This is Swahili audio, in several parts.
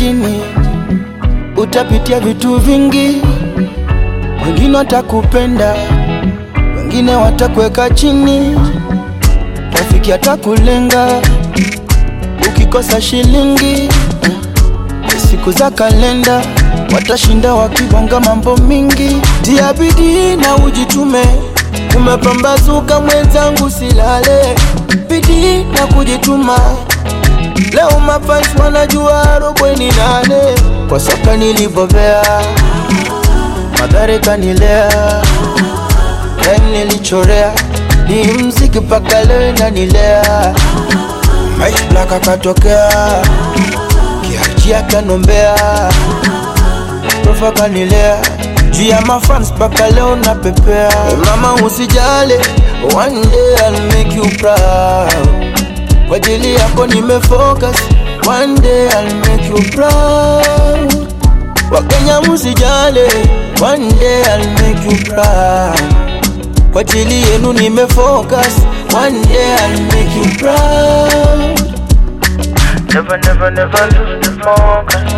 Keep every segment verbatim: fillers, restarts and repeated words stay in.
chini, utapitia vitu vingi. Wengine watakupenda, wengine watakuweka chini, rafiki atakulenga ukikosa shilingi. Siku za kalenda watashinda wakibonga mambo mingi. Tia bidii na ujitume, umepambazuka mwenzangu silale. Bidii na kujituma, leo mafans wanajua robo ni nane. Kwa soka nilibobea, Mathare kanilea, time nilichorea, ni mziki paka leo inanilea. Mike Black akatokea, Kiarji akanombea, Profa kanilea, juu ya mafans paka leo napepea. Mama usijale, one day I'll make you proud. Kwa ajili yako nimefocus, one day I'll make you proud. Wakenya musijale, one day I'll make you proud. Kwa ajili yenu nimefocus, one day I'll make you proud. Never, never, never lose the focus.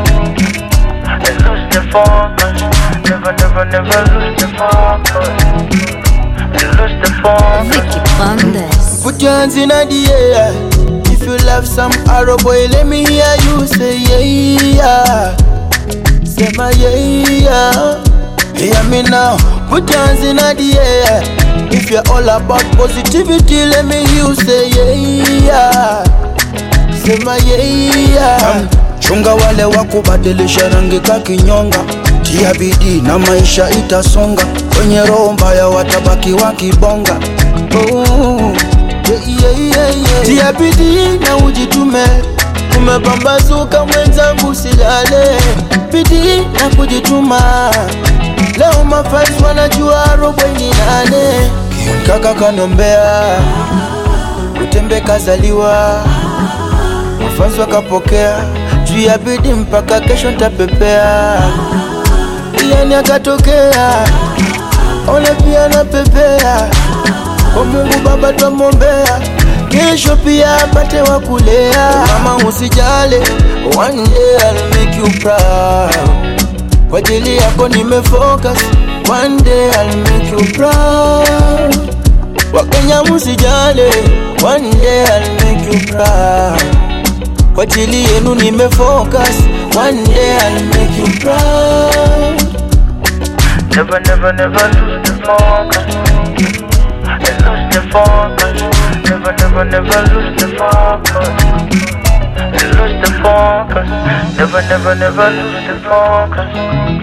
Lose the focus. Never, never, never lose the focus. Lose the focus. Vicky Bandes. Put your hands in the air. If you love some arrow boy, let me hear you say yeah, yeah. Say my yeah, yeah. Hear me now. Put your hands in the air. If you're all about positivity, let me hear you say yeah, yeah. Say my yeah, yeah. Chunga wale wakubadilisha rangi kakinyonga. Tia bidii na maisha itasonga. Kwenye roho mbaya watabaki wakibonga. Oh, yeah, yeah, yeah, yeah. Tia bidii na ujitume, umepambazuka mwenzangu silale. Bidii na kujituma, leo mafans wanajua robo ni nane. Kaka kanombea, utembe kazaliwa, mafans wakapokea, juu ya bidii mpaka kesho ntapepea. Yani akatokea, ole pia napepea. Kwa Mungu Baba twamombea, kesho pia apate wakulea. Mama usijale, one day I'll make you proud. Kwa ajili yako nimefocus, one day I'll make you proud. Wakenya musijale, one day I'll make you proud. Kwa ajili yenu nimefocus, one day I'll make you proud. Never, never, never lose the focus. Lose the focus. Never, never, never lose the focus. Lose the focus. Never, never, never lose the focus.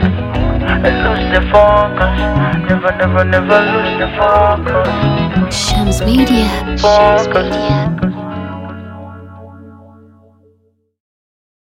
Lose the focus. Never, never, never lose the focus. Shams Media. Focus.